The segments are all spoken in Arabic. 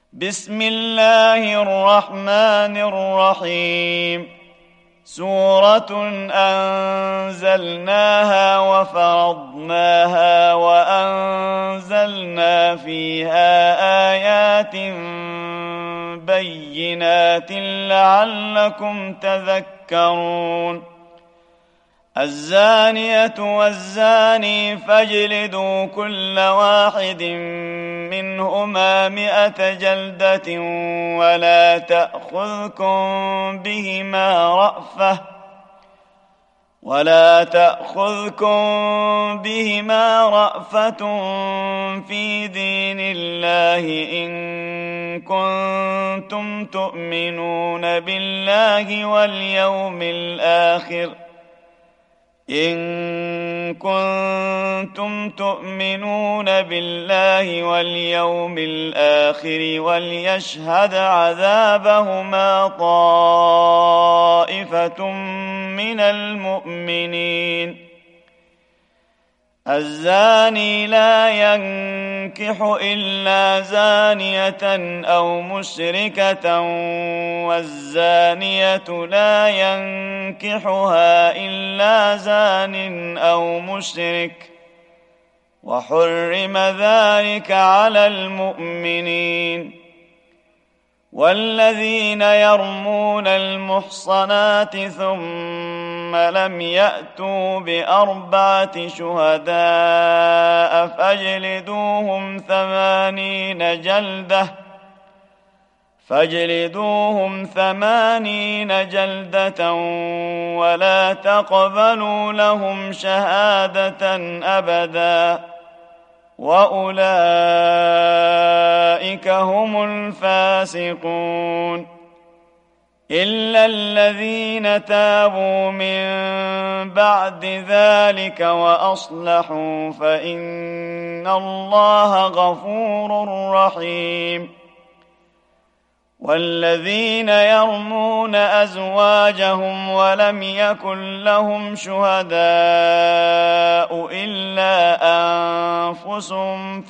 بسم الله الرحمن الرحيم. سورة أنزلناها وفرضناها وأنزلنا فيها آيات بينات لعلكم تذكرون. الزانية والزاني فاجلدوا كل واحد منهما 100 جلدة ولا تأخذكم بهما رأفة في دين الله إن كنتم تؤمنون بالله واليوم الآخر وليشهد عذابهما طائفة من المؤمنين. الزاني لا ينكح إلا زانية أو مشركة والزانية لا ينكحها إلا زان أو مشرك وحرم ذلك على المؤمنين. والذين يرمون المحصنات ثم لم يأتوا ب4 شهداء فاجلدوهم 80 جلدة ولا تقبلوا لهم شهادة أبدا وأولئك هم الفاسقون. إلا الذين تابوا من بعد ذلك وأصلحوا فإن الله غفور رحيم. والذين يرمون أزواجهم ولم يكن لهم شهداء إلا أنفسهم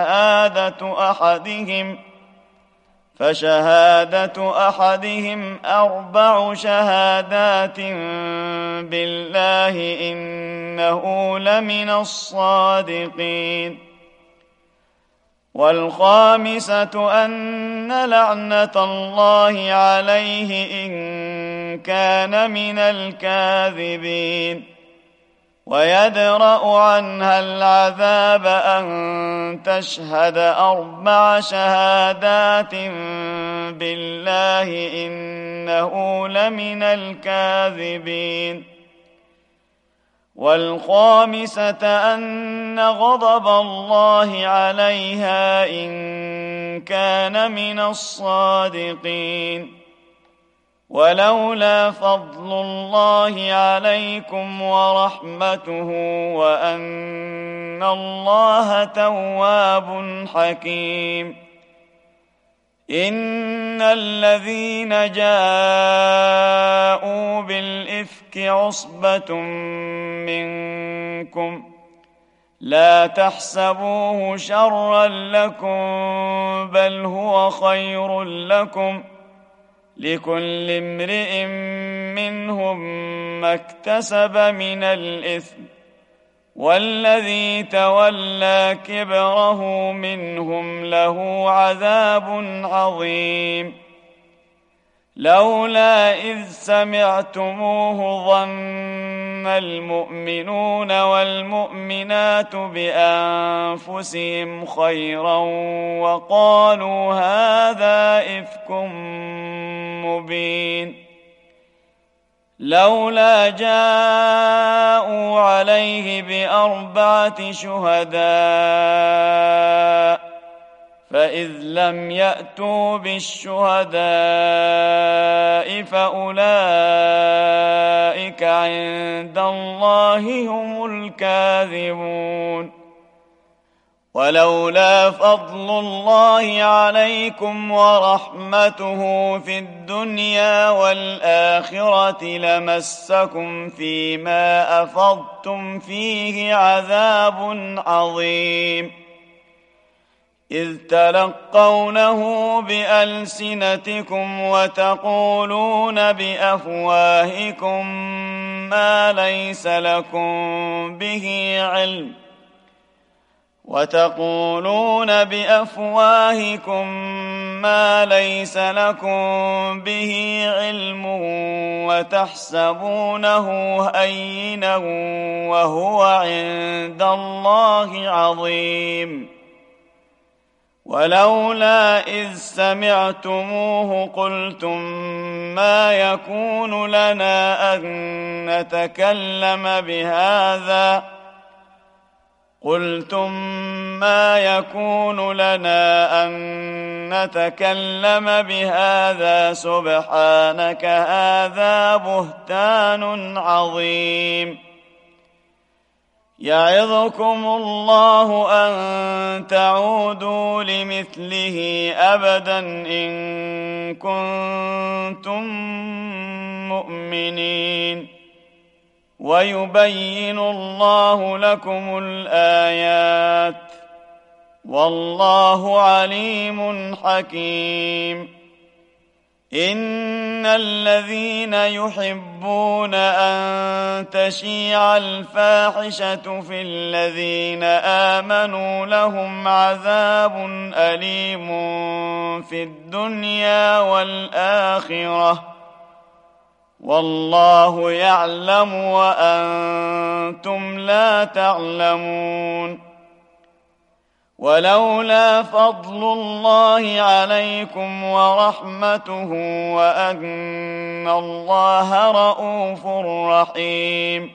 فشهادة أحدهم 4 شهادات بالله إنه لمن الصادقين. والخامسة أن لعنة الله عليه إن كان من الكاذبين. ويدرأ عنها العذاب أن تشهد 4 شهادات بالله إنه لمن الكاذبين. والخامسة أن غضب الله عليها إن كان من الصادقين. ولولا فضل الله عليكم ورحمته وأن الله تواب حكيم. إن الذين جاءوا بالإفك عصبة منكم لا تحسبوه شرا لكم بل هو خير لكم لكل امرئ منهم ما اكتسب من الإثم والذي تولى كبره منهم له عذاب عظيم. لولا إذ سمعتموه ظن المؤمنون والمؤمنات بأنفسهم خيرا وقالوا هذا إفك مبين. لولا جاءوا عليه ب4 شهداء فإذ لم يأتوا بالشهداء فأولئك عند الله هم الكاذبون. ولولا فضل الله عليكم ورحمته في الدنيا والآخرة لمسكم فيما أفضتم فيه عذاب عظيم. إذ تلقونه بألسنتكم وتقولون بأفواهكم ما ليس لكم به علم وتحسبونه هينا وهو عند الله عظيم. ولولا إذ سمعتموه قلتم ما يكون لنا أن نتكلم بهذا سبحانك هذا بهتان عظيم. يعظكم الله أن تعودوا لمثله أبدا إن كنتم مؤمنين. ويبين الله لكم الآيات والله عليم حكيم. إن الذين يحبون أن تشيع الفاحشة في الذين آمنوا لهم عذاب أليم في الدنيا والآخرة والله يعلم وأنتم لا تعلمون. ولولا فضل الله عليكم ورحمته وأن الله رءوف رحيم.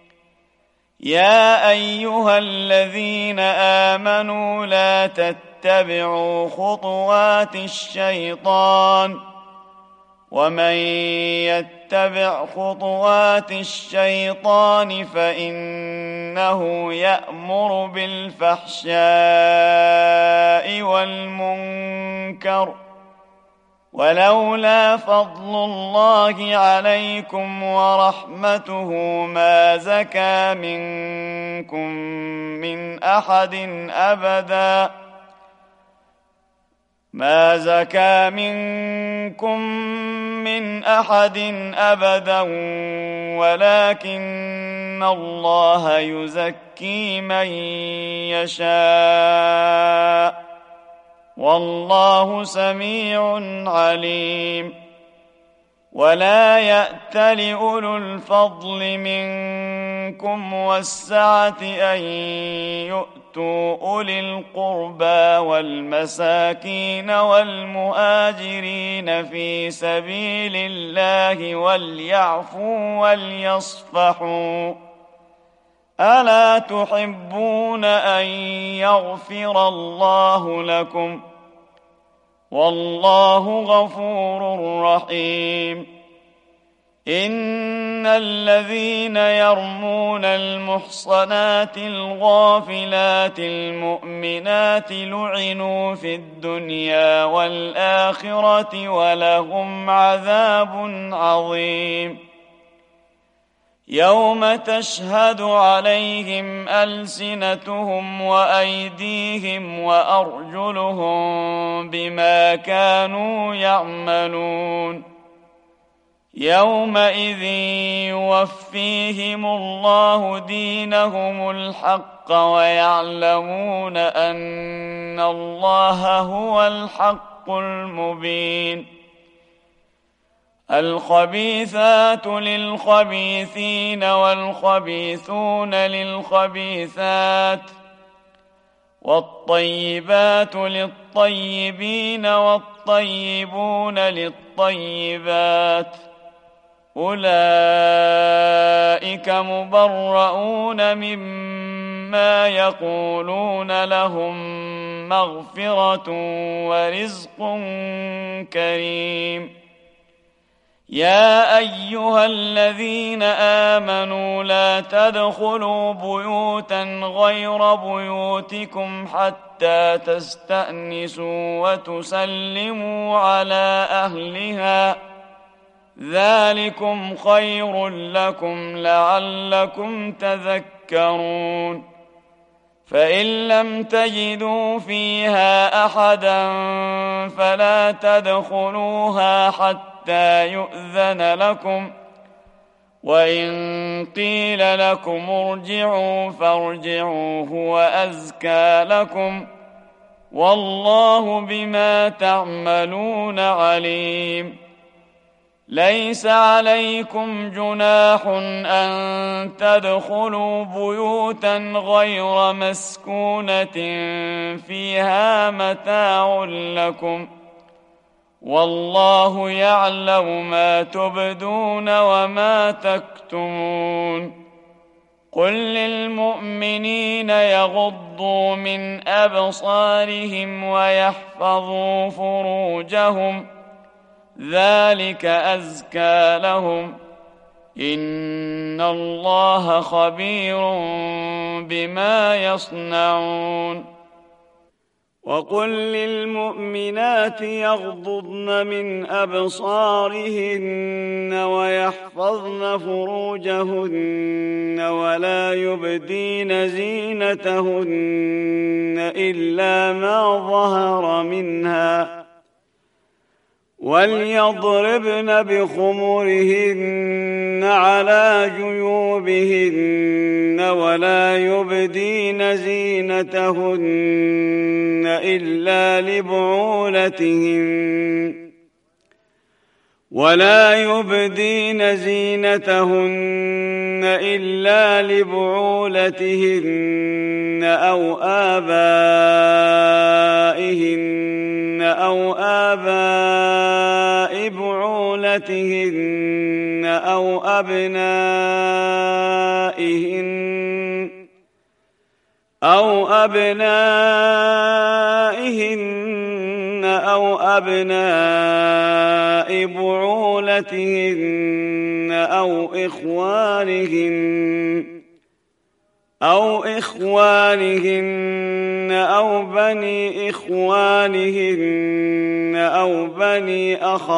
يا أيها الذين آمنوا لا تتبعوا خطوات الشيطان ومن يتبع خطوات الشيطان فإنه يأمر بالفحشاء والمنكر. ولولا فضل الله عليكم ورحمته ما زكى منكم من أحد أبدا ولكن الله يزكي من يشاء والله سميع عليم. ولا يأتل أولو الفضل منكم والسعة أن يؤتوا أولي القربى والمساكين والمهاجرين في سبيل الله وليعفوا وليصفحوا. ألا تحبون أن يغفر الله لكم والله غفور رحيم. إن الذين يرمون المحصنات الغافلات المؤمنات لعنوا في الدنيا والآخرة ولهم عذاب عظيم. يوم تشهد عليهم ألسنتهم وأيديهم وأرجلهم بما كانوا يعملون. يومئذ يوفيهم الله دينهم الحق ويعلمون أن الله هو الحق المبين. الخبيثات للخبيثين والخبيثون للخبيثات والطيبات للطيبين والطيبون للطيبات أولئك مبرؤون مما يقولون لهم مغفرة ورزق كريم. يا أيها الذين آمنوا لا تدخلوا بيوتا غير بيوتكم حتى تستأنسوا وتسلموا على أهلها ذلكم خير لكم لعلكم تذكرون. فإن لم تجدوا فيها أحدا فلا تدخلوها حتى يؤذن لكم، وإن قيل لكم ارجعوا فارجعوا هو أزكى لكم، والله بما تعملون عليم. ليس عليكم جناح أن تدخلوا بيوتا غير مسكونة فيها متاع لكم، والله يعلم ما تبدون وما تكتمون. قل للمؤمنين يغضوا من أبصارهم ويحفظوا فروجهم، ذلك أزكى لهم، إن الله خبير بما يصنعون. وقل للمؤمنات يغضضن من أبصارهن ويحفظن فروجهن ولا يبدين زينتهن إلا ما ظهر منها، وليضربن بخمرهن على جيوبهن ولا يبدين زينتهن إلا لبعولتهن أو آبائهن أو آباء بعولتهن أو أبنائهن أو أبناء بعولتهن أو إخوانهن أو بني إخوانهن أو بني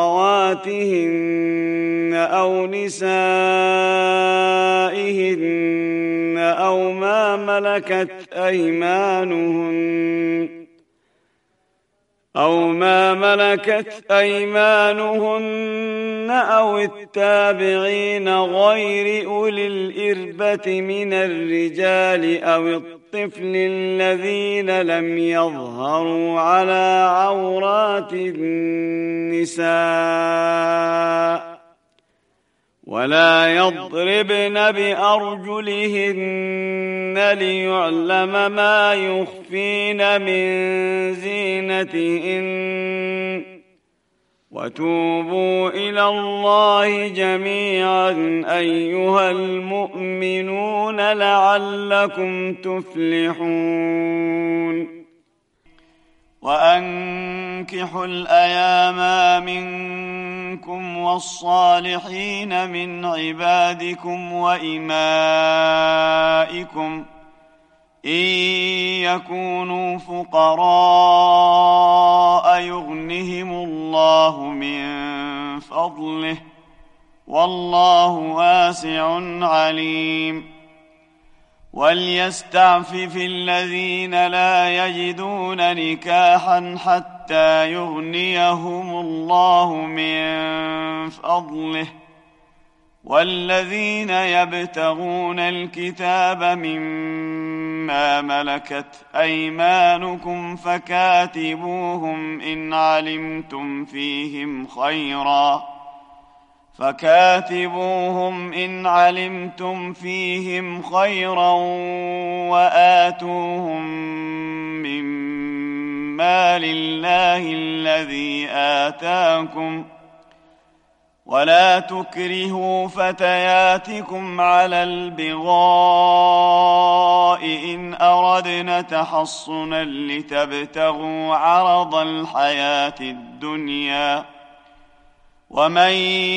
أخواتهن أو نسائهن أو ما ملكت أيمانهن أو التابعين غير أولي الإربة من الرجال أو الطفل الذين لم يظهروا على عورات النساء، ولا يضربن بأرجلهن ليعلم ما يخفين من زينتهن، وتوبوا إلى الله جميعا أيها المؤمنون لعلكم تفلحون. وأنكحوا الأيام منكم والصالحين من عبادكم وإمائكم إن يكونوا فقراء يغنهم الله من فضله، والله واسع عليم. وليستعفف الذين لا يجدون نكاحا حتى يغنيهم الله من فضله، والذين يبتغون الكتاب مما ملكت أيمانكم فكاتبوهم إن علمتم فيهم خيرا وآتوهم مما لله الذي آتاكم، ولا تكرهوا فتياتكم على البغاء إن أردنا تحصنا لتبتغوا عرض الحياة الدنيا، ومن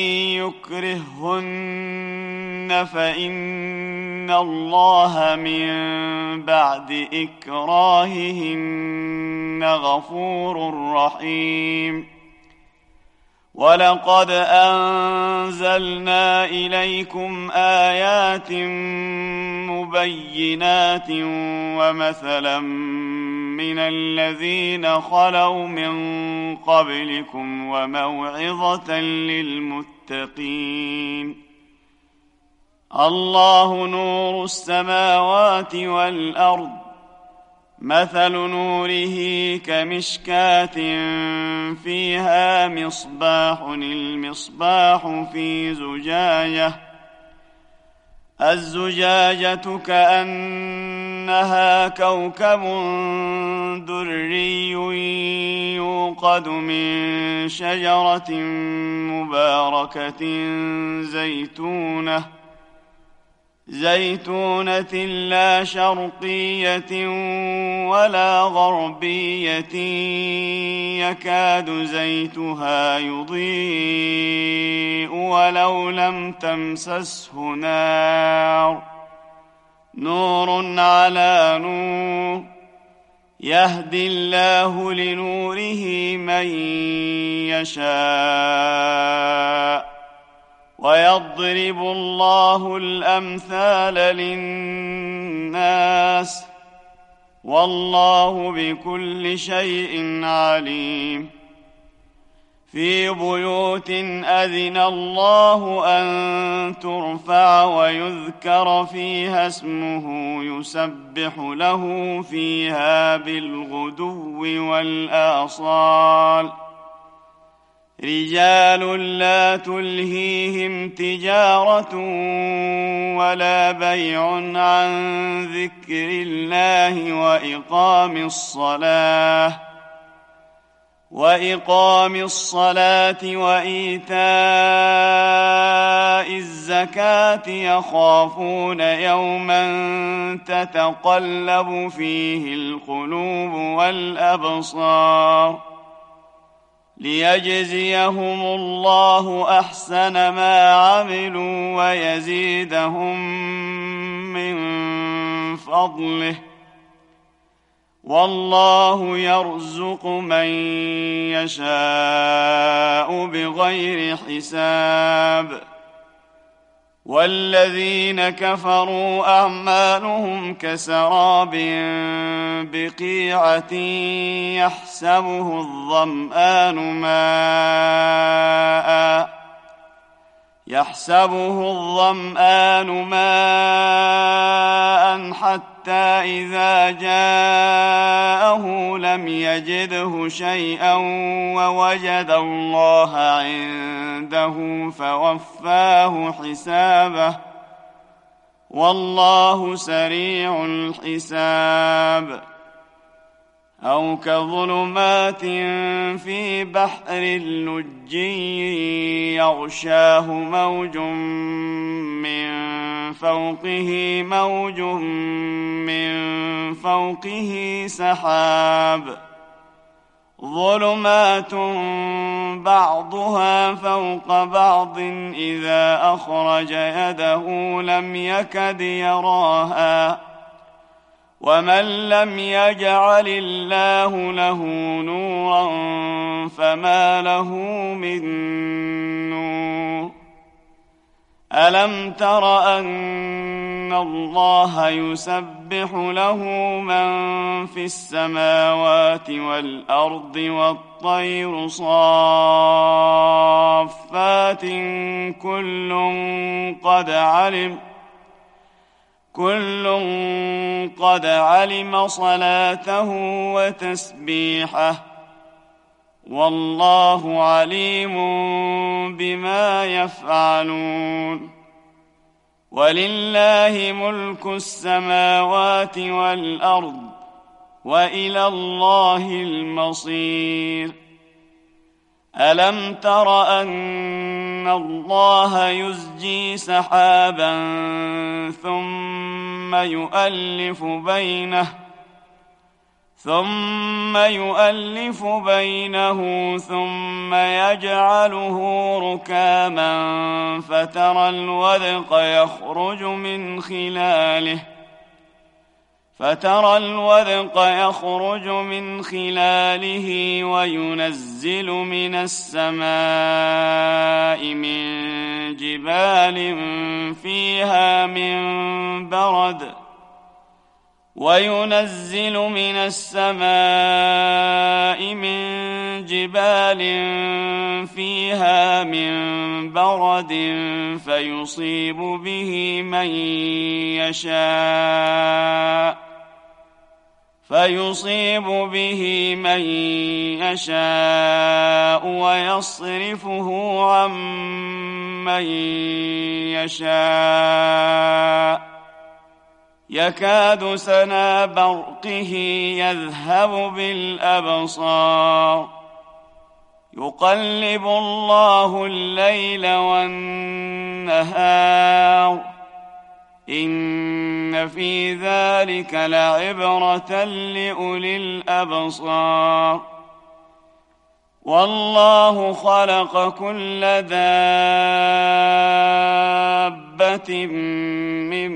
يكرههن فإن الله من بعد إكراههن غفور رحيم. ولقد أنزلنا إليكم آيات مبينات ومثلا من الذين خلوا من قبلكم وموعظة للمتقين. الله نور السماوات والأرض، مثل نوره كمشكاة فيها مصباح، المصباح في زجاجة، الزجاجة كأنها كوكب دري يوقد من شجرة مباركة زيتونة لا شرقية ولا غربية يكاد زيتها يضيء ولو لم تمسسه نار، نور على نور، يهدي الله لنوره من يشاء، ويضرب الله الأمثال للناس، والله بكل شيء عليم. في بيوت أذن الله أن ترفع ويذكر فيها اسمه يسبح له فيها بالغدو والآصال، رجال لا تلهيهم تجارة ولا بيع عن ذكر الله وإقام الصلاة وإيتاء الزكاة، يخافون يوما تتقلب فيه القلوب والأبصار، ليجزيهم الله أحسن ما عملوا ويزيدهم من فضله، والله يرزق من يشاء بغير حساب. والذين كفروا أعمالهم كسراب بقيعة يحسبه الظمآن ماء حتى إذا جاءه لم يجده شيئا ووجد الله عنده فوفاه حسابه، والله سريع الحساب. أو كظلمات في بحر لجي يغشاه موج من فوقه سحاب، ظلمات بعضها فوق بعض إذا أخرج يده لم يكد يراها، ومن لم يجعل الله له نورا فما له من نور. ألم تر أن الله يسبح له من في السماوات والأرض والطير صافات كل قد علم صلاته وتسبيحه، والله عليم بما يفعلون. ولله ملك السماوات والأرض وإلى الله المصير. ألم تر أن الله يزجي سحابا ثم يؤلف بينه ثم يجعله ركاما فترى الودق يخرج من خلاله فترى الودق يخرج من خلاله وينزل من السماء من جبال فيها من برد فيصيب به من يشاء ويصرفه عن من يشاء يكاد سنا برقه يذهب بالأبصار يقلب الله الليل والنهار إن في ذلك لعبرة لأولي الأبصار والله خلق كل دابة من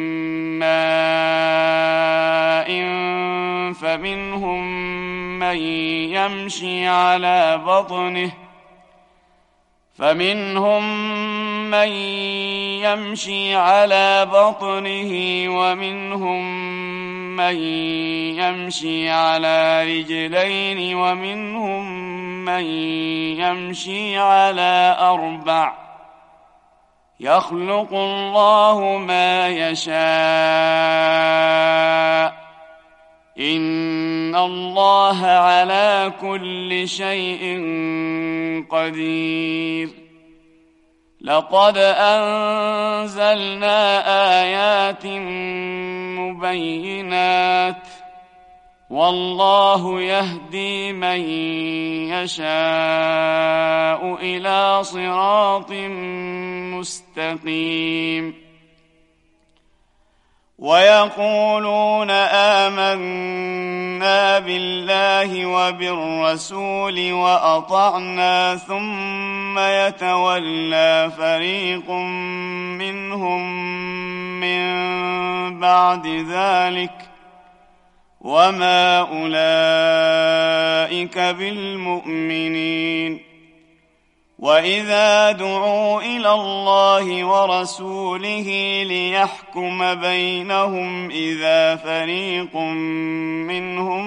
ماء فمنهم من يمشي على بطنه ومنهم من يمشي على رجلين ومنهم من يمشي على 4 يخلق الله ما يشاء إن الله على كل شيء قدير لقد أنزلنا آيات مبينات والله يهدي من يشاء إلى صراط مستقيم ويقولون آمنا بالله وبالرسول وأطعنا ثم يتولى فريق منهم من بعد ذلك وما أولئك بالمؤمنين وإذا دعوا إلى الله ورسوله ليحكم بينهم إذا فريق منهم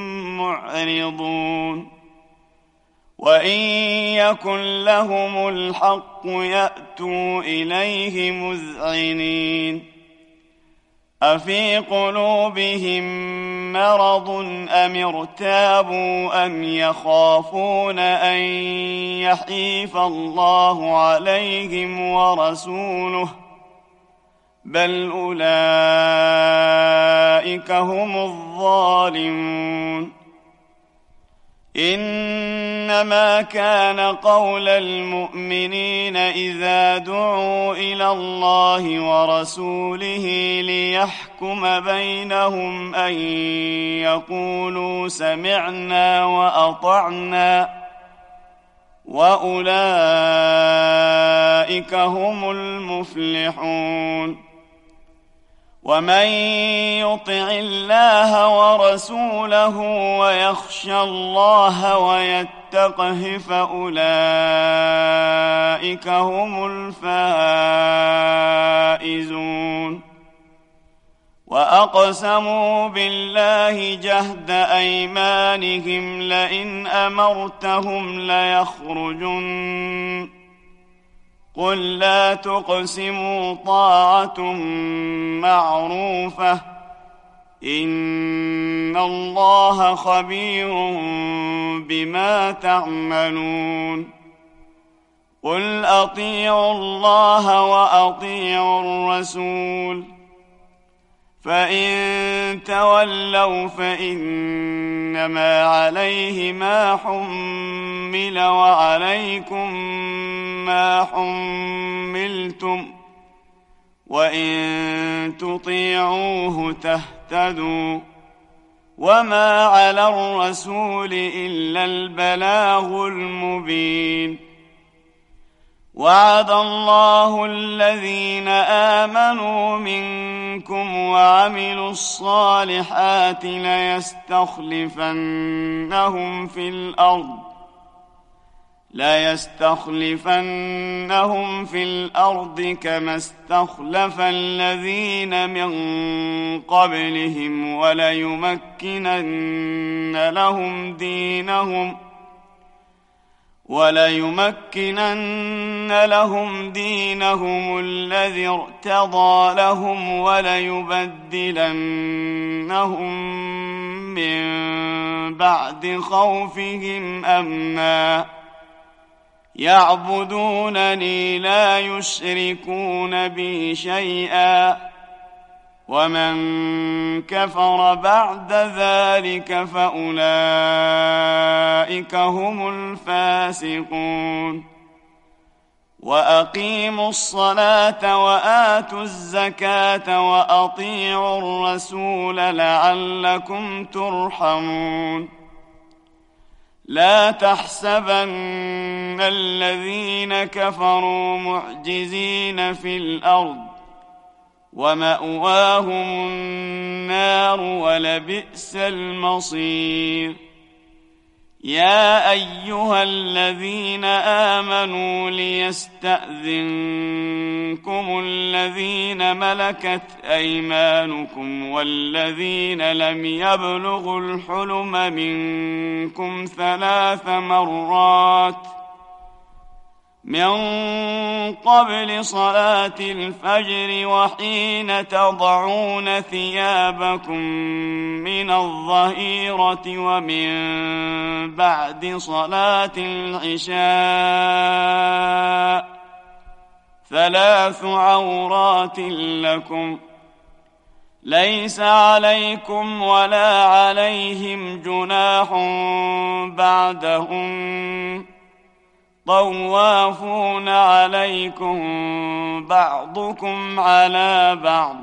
معرضون وإن يكن لهم الحق يأتوا إليه مذعنين أفي قلوبهم مرض أم ارتابوا أم يخافون أن يحيف الله عليهم ورسوله بل أولئك هم الظالمون إنما كان قول المؤمنين إذا دعوا إلى الله ورسوله ليحكم بينهم أن يقولوا سمعنا وأطعنا وأولئك هم المفلحون ومن يطع الله ورسوله ويخشى الله ويتقه فأولئك هم الفائزون وأقسموا بالله جهد أيمانهم لئن أمرتهم ليخرجن قل لا تقسموا طاعة معروفة إن الله خبير بما تعملون قل أطيعوا الله وأطيعوا الرسول فإن تولوا فإنما عليه ما حمل وعليكم ما حملتم وإن تطيعوه تهتدوا وما على الرسول إلا البلاغ المبين وعد الله الذين آمنوا منكم وعملوا الصالحات ليستخلفنهم في الأرض كما استخلف الذين من قبلهم وليمكنن لهم دينهم الذي ارتضى لهم وليبدلنهم من بعد خوفهم أمنا يعبدونني لا يشركون بي شيئا ومن كفر بعد ذلك فأولئك هم الفاسقون وأقيموا الصلاة وآتوا الزكاة وأطيعوا الرسول لعلكم ترحمون لا تحسبن الذين كفروا معجزين في الأرض ومأواهم النار ولبئس المصير يا أيها الذين آمنوا ليستأذنكم الذين ملكت أيمانكم والذين لم يبلغوا الحلم منكم 3 مرات من قبل صلاة الفجر وحين تضعون ثيابكم من الظهيرة ومن بعد صلاة العشاء 3 عورات لكم ليس عليكم ولا عليهم جناح بعدهم طوافون عليكم بعضكم على بعض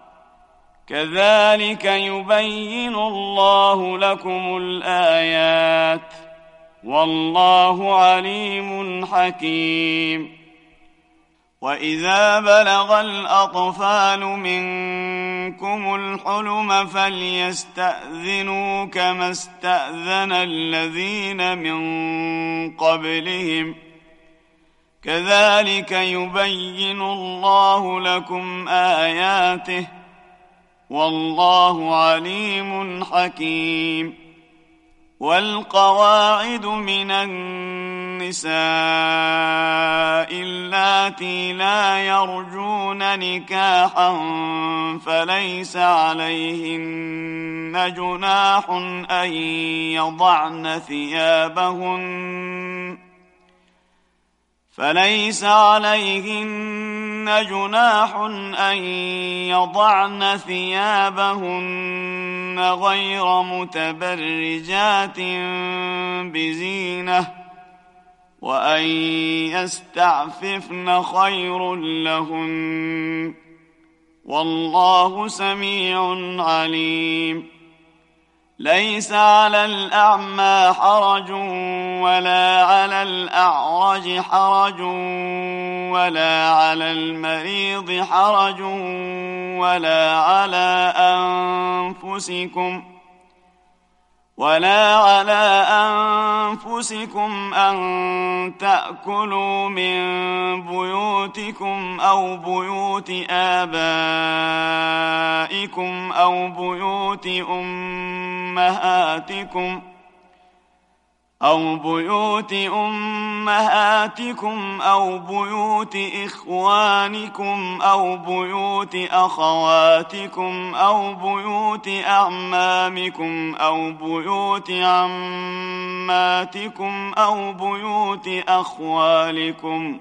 كذلك يبين الله لكم الآيات والله عليم حكيم وإذا بلغ الأطفال منكم الحلم فليستأذنوا كما استأذن الذين من قبلهم كذلك يبين الله لكم آياته والله عليم حكيم والقواعد من النساء اللاتي لا يرجون نكاحا فليس عليهن جناح أن يضعن ثيابهن غير متبرجات بزينة وأن يستعففن خير لهن والله سميع عليم ليس على الأعمى حرج ولا على الأعرج حرج ولا على المريض حرج ولا على أنفسكم أن تأكلوا من بيوتكم أو بيوت آبائكم أو بيوت أمهاتكم أو بيوت إخوانكم أو بيوت أخواتكم أو بيوت أعمامكم أو بيوت عماتكم أو بيوت أخوالكم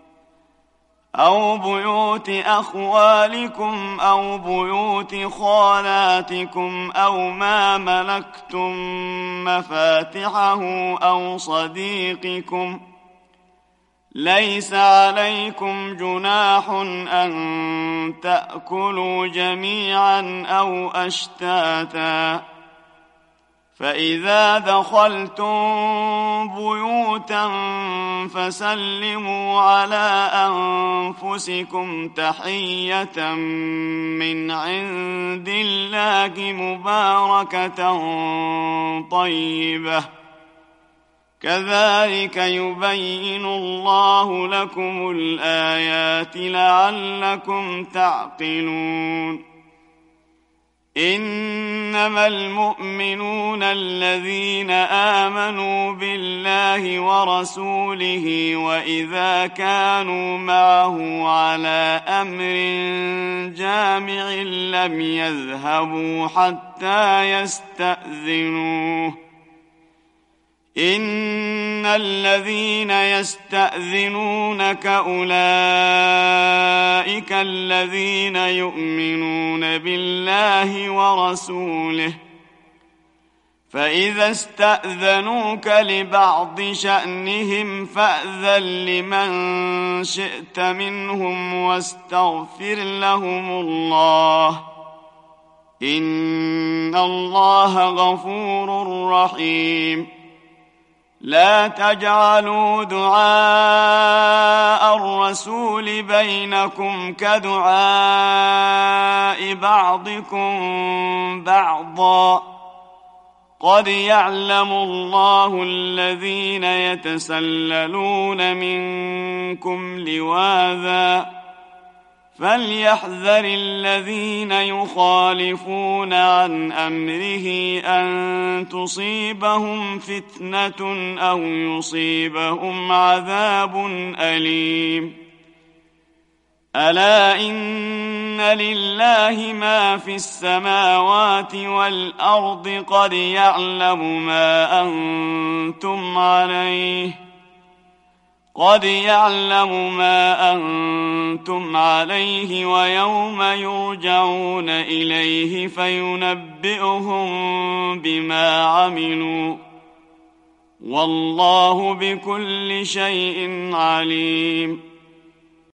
أو بيوت خالاتكم أو ما ملكتم مفاتحه أو صديقكم ليس عليكم جناح أن تأكلوا جميعا أو أشتاتا فإذا دخلتم بيوتا فسلموا على أنفسكم تحية من عند الله مباركة طيبة كذلك يبين الله لكم الآيات لعلكم تعقلون إنما المؤمنون الذين آمنوا بالله ورسوله وإذا كانوا معه على أمر جامع لم يذهبوا حتى يستأذنوه إن الذين يستأذنونك أولئك الذين يؤمنون بالله ورسوله فإذا استأذنوك لبعض شأنهم فأذن لمن شئت منهم واستغفر لهم الله إن الله غفور رحيم لا تجعلوا دعاء الرسول بينكم كدعاء بعضكم بعضا قد يعلم الله الذين يتسللون منكم لواذا فليحذر الذين يخالفون عن أمره أن تصيبهم فتنة أو يصيبهم عذاب أليم ألا إن لله ما في السماوات والأرض قد يعلم ما أنتم عليه ويوم يرجعون إليه فينبئهم بما عملوا والله بكل شيء عليم